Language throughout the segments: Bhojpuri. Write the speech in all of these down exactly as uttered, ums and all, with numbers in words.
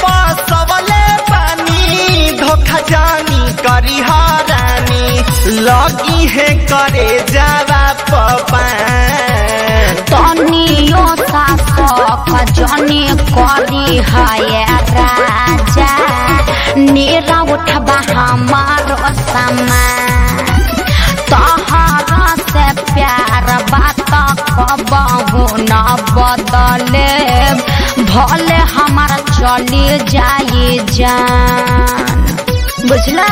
बसवले पानी धोखा जानी करी हरानी लगी है करे जावा पपान तनियो सासक जनी करी है राजा नीरा उठबा हमारो सामान तोहरा से प्यार बात कबहू न बदले भले हमारा चली जाई जान बुझला।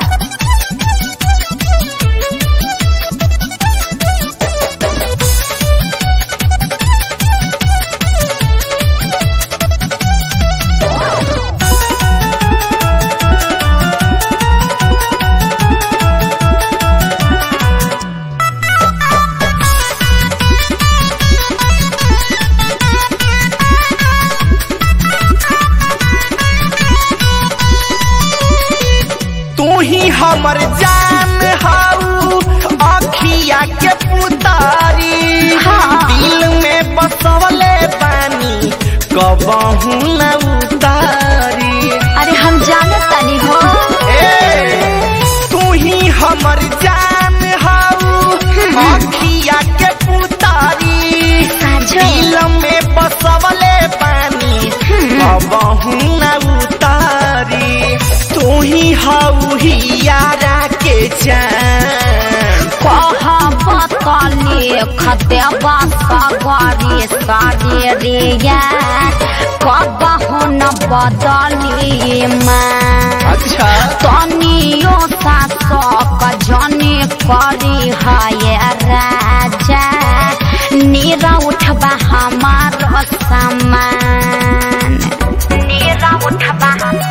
तू ही हमर जान हाउ अखिया के पुतारी हाँ। दिल में बसवले पानी कबहू न उतारी। अरे हम जानत तनी हो ए तू ही हमर जान हाउ अखिया के पुतारी दिल में बसवले पानी कबहू न उतारी। तू ही हाउ हियारा के जान कहबतली खदेबा सगरी सरिया कबहू न बदली माँ अच्छा तनियो सासक जनी करी है राजा नीरा उठबा हमारो सामान नीरा उठबा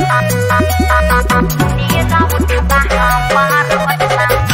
नीरा उठबा हमारो सामान।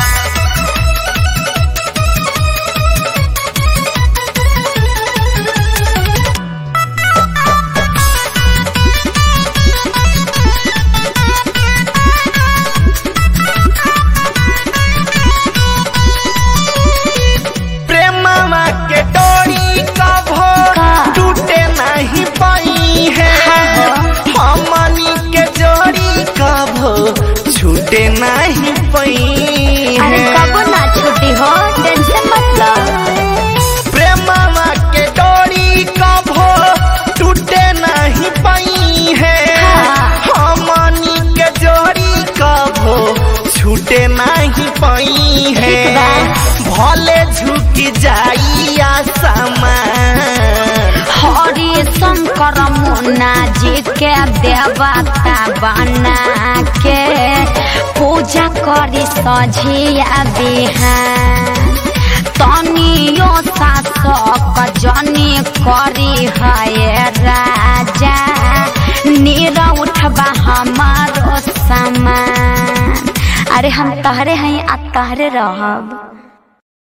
प्रेमवा के डोरी कभो टूटे नहीं पाई है हमनी के जोड़ी कभो छूटे नहीं पाई अरे कबो ना छुट्टी हो टेंशन मत लो। प्रेमवा के डोरी कभो टूटे नहीं पाई है हमनी के जोड़ी कभो छूटे नहीं पाई है भले झुक जाई आसमान। हरि शंकर मुन्ना जी के देवता बना के पूजा करी सझिया बिहान तनियो सासक जनी करी है राजा नीरा उठबा हमारो सामान। अरे हम तहरे हैं आ तहरे रहब।